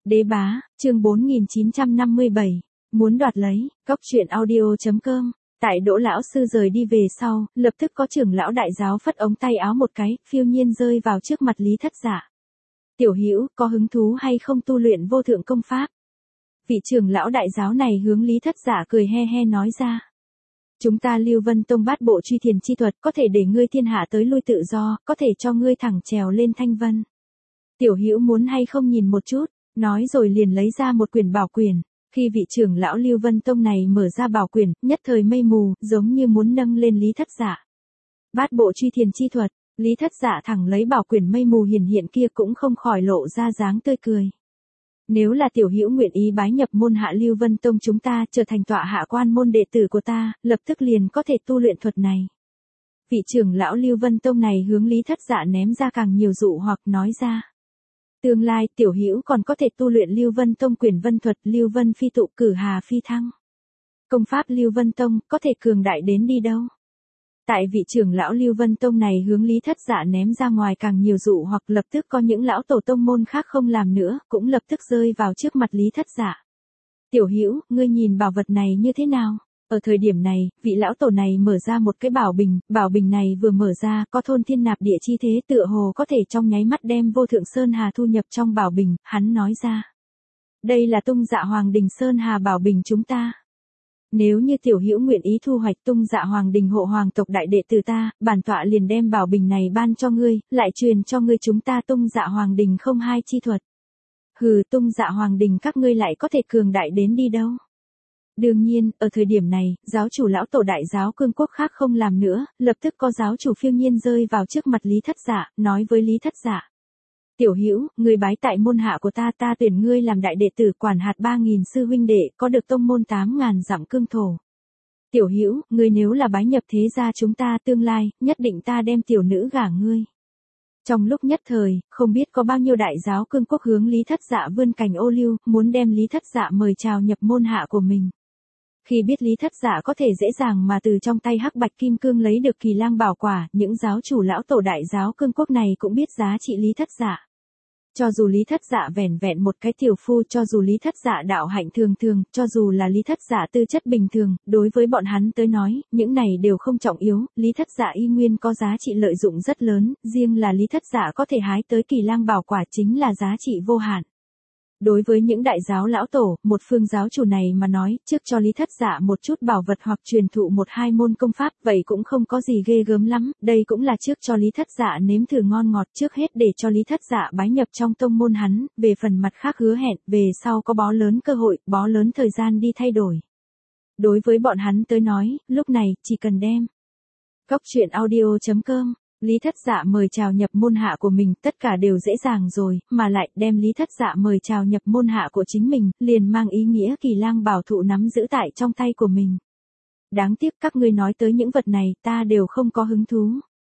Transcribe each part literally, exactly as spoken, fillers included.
Đế bá, chương bốn nghìn chín trăm năm mươi bảy, muốn đoạt lấy, góc truyện audio.com. Tại Đỗ lão sư rời đi về sau, lập tức có trưởng lão đại giáo phất ống tay áo một cái, phiêu nhiên rơi vào trước mặt Lý Thất Dạ. Tiểu Hữu, có hứng thú hay không tu luyện vô thượng công pháp? Vị trưởng lão đại giáo này hướng Lý Thất Dạ cười he he nói ra. Chúng ta Lưu Vân Tông bát bộ truy thiền chi thuật có thể để ngươi thiên hạ tới lui tự do, có thể cho ngươi thẳng trèo lên thanh vân. Tiểu Hữu muốn hay không nhìn một chút? Nói rồi liền lấy ra một quyển bảo quyển. Khi vị trưởng lão Lưu Vân Tông này mở ra bảo quyển, nhất thời mây mù, giống như muốn nâng lên Lý Thất Dạ. Bát bộ truy thiền chi thuật, Lý Thất Dạ thẳng lấy bảo quyển mây mù hiển hiện kia cũng không khỏi lộ ra dáng tươi cười. Nếu là tiểu hữu nguyện ý bái nhập môn hạ Lưu Vân Tông chúng ta, trở thành tọa hạ quan môn đệ tử của ta, lập tức liền có thể tu luyện thuật này. Vị trưởng lão Lưu Vân Tông này hướng Lý Thất Dạ ném ra càng nhiều dụ hoặc nói ra. Tương lai tiểu hữu còn có thể tu luyện Lưu Vân Tông quyền vân thuật, Lưu Vân phi tụ, cử hà phi thăng. Công pháp Lưu Vân Tông có thể cường đại đến đi đâu? Tại vị trưởng lão Lưu Vân Tông này hướng Lý Thất Dạ ném ra ngoài càng nhiều dụ hoặc lập tức có những lão tổ tông môn khác không làm nữa, cũng lập tức rơi vào trước mặt Lý Thất Dạ. Tiểu hữu, ngươi nhìn bảo vật này như thế nào? Ở thời điểm này, vị lão tổ này mở ra một cái bảo bình, bảo bình này vừa mở ra, có thôn thiên nạp địa chi thế tựa hồ có thể trong nháy mắt đem vô thượng Sơn Hà thu nhập trong bảo bình, hắn nói ra. Đây là tung dạ hoàng đình Sơn Hà bảo bình chúng ta. Nếu như tiểu hữu nguyện ý thu hoạch tung dạ hoàng đình hộ hoàng tộc đại đệ tử ta, bản tọa liền đem bảo bình này ban cho ngươi, lại truyền cho ngươi chúng ta tung dạ hoàng đình không hai chi thuật. Hừ, tung dạ hoàng đình các ngươi lại có thể cường đại đến đi đâu? Đương nhiên, ở thời điểm này, giáo chủ lão tổ đại giáo cương quốc khác không làm nữa, lập tức có giáo chủ phiêu nhiên rơi vào trước mặt Lý Thất Dạ, nói với Lý Thất Dạ. Tiểu hữu, ngươi bái tại môn hạ của ta, ta tuyển ngươi làm đại đệ tử quản hạt ba nghìn sư huynh đệ, có được tông môn tám ngàn dặm cương thổ. Tiểu hữu, ngươi nếu là bái nhập thế gia chúng ta tương lai, nhất định ta đem tiểu nữ gả ngươi. Trong lúc nhất thời, không biết có bao nhiêu đại giáo cương quốc hướng Lý Thất Dạ vươn cành ô liu, muốn đem Lý Thất Dạ mời chào nhập môn hạ của mình. Khi biết Lý Thất Dạ có thể dễ dàng mà từ trong tay hắc bạch kim cương lấy được kỳ lang bảo quả, những giáo chủ lão tổ đại giáo cương quốc này cũng biết giá trị Lý Thất Dạ. Cho dù Lý Thất Dạ vẻn vẹn một cái tiểu phu, cho dù Lý Thất Dạ đạo hạnh thường thường, cho dù là Lý Thất Dạ tư chất bình thường, đối với bọn hắn tới nói, những này đều không trọng yếu, Lý Thất Dạ y nguyên có giá trị lợi dụng rất lớn, riêng là Lý Thất Dạ có thể hái tới kỳ lang bảo quả chính là giá trị vô hạn. Đối với những đại giáo lão tổ, một phương giáo chủ này mà nói, trước cho Lý Thất Dạ một chút bảo vật hoặc truyền thụ một hai môn công pháp, vậy cũng không có gì ghê gớm lắm, đây cũng là trước cho Lý Thất Dạ nếm thử ngon ngọt, trước hết để cho Lý Thất Dạ bái nhập trong tông môn hắn, về phần mặt khác hứa hẹn, về sau có bó lớn cơ hội, bó lớn thời gian đi thay đổi. Đối với bọn hắn tới nói, lúc này, chỉ cần đem. Góc truyện audio.com. Lý Thất Dạ mời chào nhập môn hạ của mình, tất cả đều dễ dàng rồi, mà lại đem Lý Thất Dạ mời chào nhập môn hạ của chính mình, liền mang ý nghĩa kỳ lang bảo thụ nắm giữ tại trong tay của mình. Đáng tiếc các ngươi nói tới những vật này, ta đều không có hứng thú.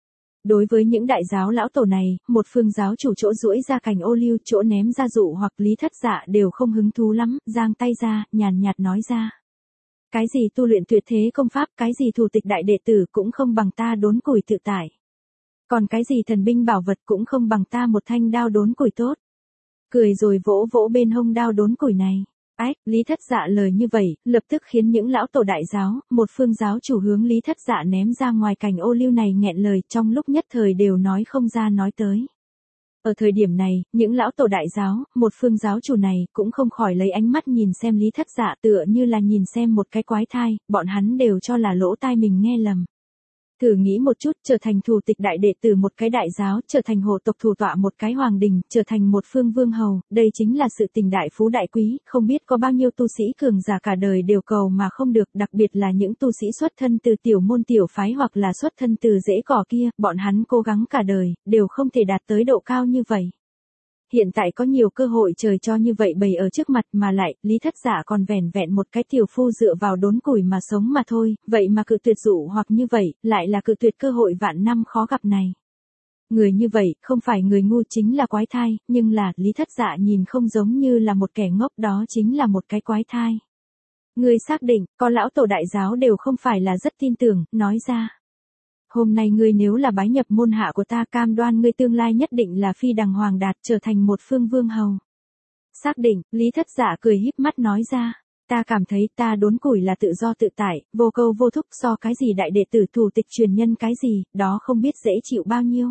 Đối với những đại giáo lão tổ này, một phương giáo chủ chỗ duỗi ra cành ô liu, chỗ ném ra dụ hoặc Lý Thất Dạ đều không hứng thú lắm, giang tay ra, nhàn nhạt nói ra. Cái gì tu luyện tuyệt thế công pháp, cái gì thủ tịch đại đệ tử cũng không bằng ta đốn củi tự tại. Còn cái gì thần binh bảo vật cũng không bằng ta một thanh đao đốn củi tốt. Cười rồi vỗ vỗ bên hông đao đốn củi này. Ách, Lý Thất Dạ lời như vậy, lập tức khiến những lão tổ đại giáo, một phương giáo chủ hướng Lý Thất Dạ ném ra ngoài cành ô liu này nghẹn lời, trong lúc nhất thời đều nói không ra nói tới. Ở thời điểm này, những lão tổ đại giáo, một phương giáo chủ này, cũng không khỏi lấy ánh mắt nhìn xem Lý Thất Dạ tựa như là nhìn xem một cái quái thai, bọn hắn đều cho là lỗ tai mình nghe lầm. Thử nghĩ một chút, trở thành thủ tịch đại đệ tử một cái đại giáo, trở thành hộ tộc thủ tọa một cái hoàng đình, trở thành một phương vương hầu, đây chính là sự tình đại phú đại quý, không biết có bao nhiêu tu sĩ cường giả cả đời đều cầu mà không được, đặc biệt là những tu sĩ xuất thân từ tiểu môn tiểu phái hoặc là xuất thân từ rễ cỏ kia, bọn hắn cố gắng cả đời, đều không thể đạt tới độ cao như vậy. Hiện tại có nhiều cơ hội trời cho như vậy bày ở trước mặt mà lại, Lý Thất Dạ còn vẻn vẹn một cái tiểu phu dựa vào đốn củi mà sống mà thôi, vậy mà cự tuyệt dụ hoặc như vậy, lại là cự tuyệt cơ hội vạn năm khó gặp này. Người như vậy, không phải người ngu chính là quái thai, nhưng là, Lý Thất Dạ nhìn không giống như là một kẻ ngốc, đó chính là một cái quái thai. Người xác định, có lão tổ đại giáo đều không phải là rất tin tưởng, nói ra. Hôm nay ngươi nếu là bái nhập môn hạ của ta, cam đoan ngươi tương lai nhất định là phi đằng hoàng đạt, trở thành một phương vương hầu. Xác định, Lý Thất Dạ cười híp mắt nói ra. Ta cảm thấy ta đốn củi là tự do tự tại, vô câu vô thúc, so cái gì đại đệ tử thủ tịch truyền nhân cái gì, đó không biết dễ chịu bao nhiêu.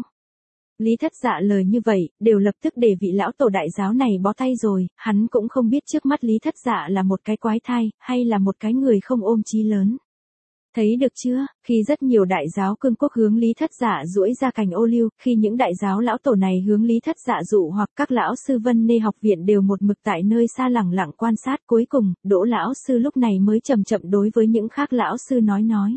Lý Thất Dạ lời như vậy, đều lập tức để vị lão tổ đại giáo này bó tay rồi, hắn cũng không biết trước mắt Lý Thất Dạ là một cái quái thai, hay là một cái người không ôm chí lớn. Thấy được chưa, khi rất nhiều đại giáo cương quốc hướng Lý Thất Dạ duỗi ra cành ô liu, khi những đại giáo lão tổ này hướng Lý Thất Dạ dụ hoặc các lão sư Vân Nê học viện đều một mực tại nơi xa lẳng lặng quan sát, cuối cùng, Đỗ lão sư lúc này mới chậm chậm đối với những khác lão sư nói nói.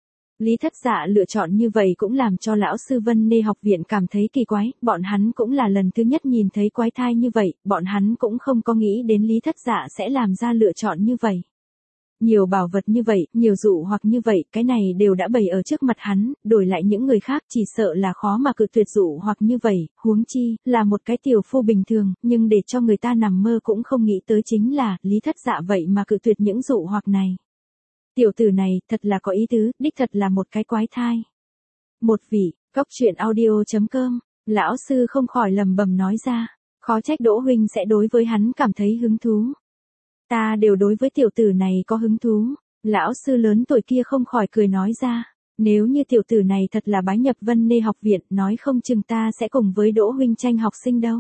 Lý Thất Dạ lựa chọn như vậy cũng làm cho lão sư Vân Nê học viện cảm thấy kỳ quái, bọn hắn cũng là lần thứ nhất nhìn thấy quái thai như vậy, bọn hắn cũng không có nghĩ đến Lý Thất Dạ sẽ làm ra lựa chọn như vậy. Nhiều bảo vật như vậy, nhiều dụ hoặc như vậy, cái này đều đã bày ở trước mặt hắn, đổi lại những người khác chỉ sợ là khó mà cự tuyệt dụ hoặc như vậy, huống chi, là một cái tiểu phu bình thường, nhưng để cho người ta nằm mơ cũng không nghĩ tới chính là, Lý Thất Dạ vậy mà cự tuyệt những dụ hoặc này. Tiểu tử này, thật là có ý tứ, đích thật là một cái quái thai. Một vị, cốc truyện audio chấm com, lão sư không khỏi lầm bầm nói ra, khó trách Đỗ huynh sẽ đối với hắn cảm thấy hứng thú. Ta đều đối với tiểu tử này có hứng thú, lão sư lớn tuổi kia không khỏi cười nói ra, nếu như tiểu tử này thật là bái nhập Vân Nê học viện, nói không chừng ta sẽ cùng với Đỗ huynh tranh học sinh đâu.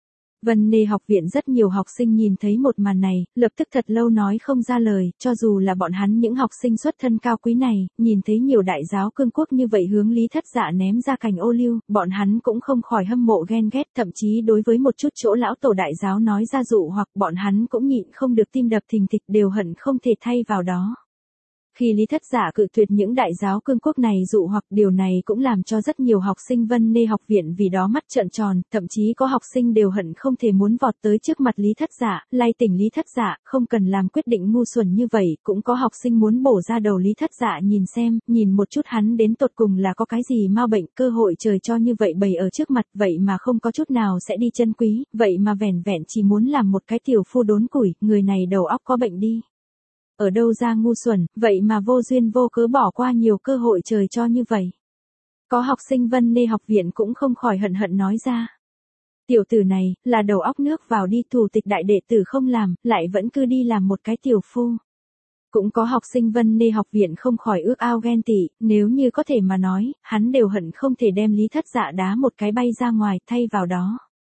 Vân Nê học viện rất nhiều học sinh nhìn thấy một màn này, lập tức thật lâu nói không ra lời, cho dù là bọn hắn những học sinh xuất thân cao quý này, nhìn thấy nhiều đại giáo cương quốc như vậy hướng Lý Thất Dạ ném ra cành ô liu, bọn hắn cũng không khỏi hâm mộ ghen ghét, thậm chí đối với một chút chỗ lão tổ đại giáo nói ra dụ hoặc bọn hắn cũng nhịn không được tim đập thình thịch, đều hận không thể thay vào đó. Khi Lý Thất Dạ cự tuyệt những đại giáo cương quốc này dụ hoặc điều này cũng làm cho rất nhiều học sinh Vân Nê học viện vì đó mắt trợn tròn, thậm chí có học sinh đều hận không thể muốn vọt tới trước mặt Lý Thất Dạ, lay tỉnh Lý Thất Dạ, không cần làm quyết định ngu xuẩn như vậy, cũng có học sinh muốn bổ ra đầu Lý Thất Dạ nhìn xem, nhìn một chút hắn đến tột cùng là có cái gì ma bệnh, cơ hội trời cho như vậy bày ở trước mặt, vậy mà không có chút nào sẽ đi chân quý, vậy mà vẻn vẹn chỉ muốn làm một cái tiểu phu đốn củi, người này đầu óc có bệnh đi. Ở đâu ra ngu xuẩn, vậy mà vô duyên vô cớ bỏ qua nhiều cơ hội trời cho như vậy. Có học sinh Vân Nê học viện cũng không khỏi hận hận nói ra. Tiểu tử này, là đầu óc nước vào đi, thủ tịch đại đệ tử không làm, lại vẫn cứ đi làm một cái tiểu phu. Cũng có học sinh Vân Nê học viện không khỏi ước ao ghen tị, nếu như có thể mà nói, hắn đều hận không thể đem Lý Thất Dạ đá một cái bay ra ngoài, thay vào đó.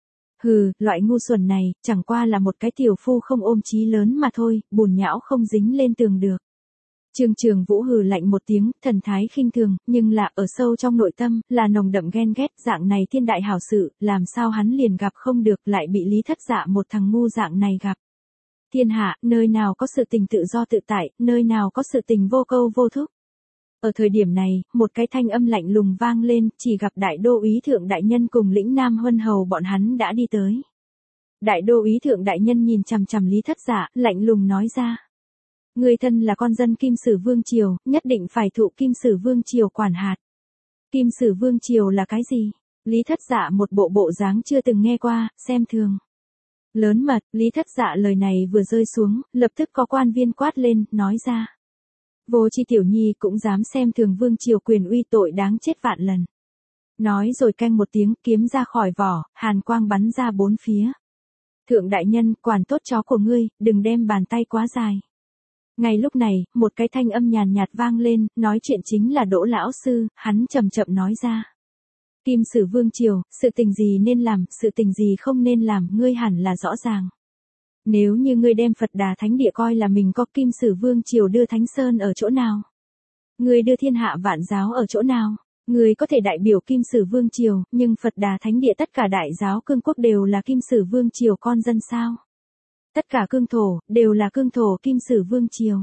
Hừ, loại ngu xuẩn này, chẳng qua là một cái tiểu phu không ôm chí lớn mà thôi, bùn nhão không dính lên tường được. Trương Trường Vũ hừ lạnh một tiếng, thần thái khinh thường, nhưng là ở sâu trong nội tâm, là nồng đậm ghen ghét, dạng này thiên đại hảo sự, làm sao hắn liền gặp không được, lại bị Lý Thất Dạ một thằng ngu dạng này gặp. Thiên hạ, nơi nào có sự tình tự do tự tại, nơi nào có sự tình vô câu vô thúc. Ở thời điểm này, một cái thanh âm lạnh lùng vang lên, chỉ gặp đại đô úy thượng đại nhân cùng lĩnh nam huân hầu bọn hắn đã đi tới. Đại đô úy thượng đại nhân nhìn chằm chằm Lý Thất Dạ, lạnh lùng nói ra. Người thân là con dân Kim Sử Vương Triều, nhất định phải thụ Kim Sử Vương Triều quản hạt. Kim Sử Vương Triều là cái gì? Lý Thất Dạ một bộ bộ dáng chưa từng nghe qua, xem thường. Lớn mật, Lý Thất Dạ lời này vừa rơi xuống, lập tức có quan viên quát lên, nói ra. Vô Chi tiểu nhi cũng dám xem thường Vương Triều quyền uy, tội đáng chết vạn lần. Nói rồi canh một tiếng, kiếm ra khỏi vỏ, hàn quang bắn ra bốn phía. Thượng đại nhân, quản tốt chó của ngươi, đừng đem bàn tay quá dài. Ngay lúc này, một cái thanh âm nhàn nhạt vang lên, nói chuyện chính là Đỗ lão sư, hắn chậm chậm nói ra. Kim Sử Vương Triều, sự tình gì nên làm, sự tình gì không nên làm, ngươi hẳn là rõ ràng. Nếu như ngươi đem Phật Đà Thánh Địa coi là mình có Kim Sử Vương Triều đưa Thánh Sơn ở chỗ nào? Ngươi đưa thiên hạ vạn giáo ở chỗ nào? Ngươi có thể đại biểu Kim Sử Vương Triều, nhưng Phật Đà Thánh Địa tất cả đại giáo cương quốc đều là Kim Sử Vương Triều con dân sao? Tất cả cương thổ, đều là cương thổ Kim Sử Vương Triều.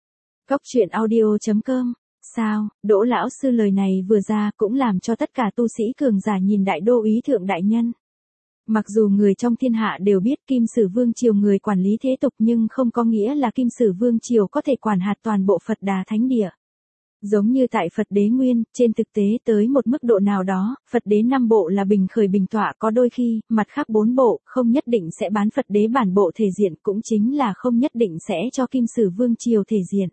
Cốc truyện audio chấm com. Sao, Đỗ lão sư lời này vừa ra cũng làm cho tất cả tu sĩ cường giả nhìn đại đô úy thượng đại nhân. Mặc dù người trong thiên hạ đều biết Kim Sử Vương Triều người quản lý thế tục, nhưng không có nghĩa là Kim Sử Vương Triều có thể quản hạt toàn bộ Phật Đà Thánh Địa. Giống như tại Phật Đế Nguyên, trên thực tế tới một mức độ nào đó, Phật Đế năm bộ là bình khởi bình tọa, có đôi khi, mặt khác bốn bộ, không nhất định sẽ bán Phật Đế bản bộ thể diện, cũng chính là không nhất định sẽ cho Kim Sử Vương Triều thể diện.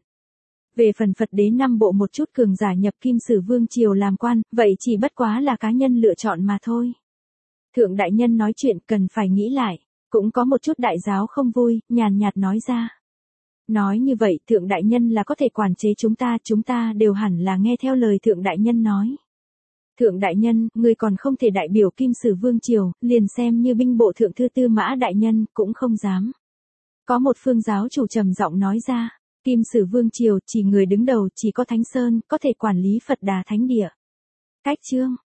Về phần Phật Đế năm bộ một chút cường giả nhập Kim Sử Vương Triều làm quan, vậy chỉ bất quá là cá nhân lựa chọn mà thôi. Thượng đại nhân nói chuyện cần phải nghĩ lại. Cũng có một chút đại giáo không vui, nhàn nhạt nói ra. Nói như vậy thượng đại nhân là có thể quản chế chúng ta, chúng ta đều hẳn là nghe theo lời thượng đại nhân nói. Thượng đại nhân, người còn không thể đại biểu Kim Sử Vương Triều, liền xem như binh bộ thượng thư Tư Mã đại nhân, cũng không dám. Có một phương giáo chủ trầm giọng nói ra, Kim Sử Vương Triều chỉ người đứng đầu chỉ có Thánh Sơn, có thể quản lý Phật Đà Thánh Địa. Cách chương.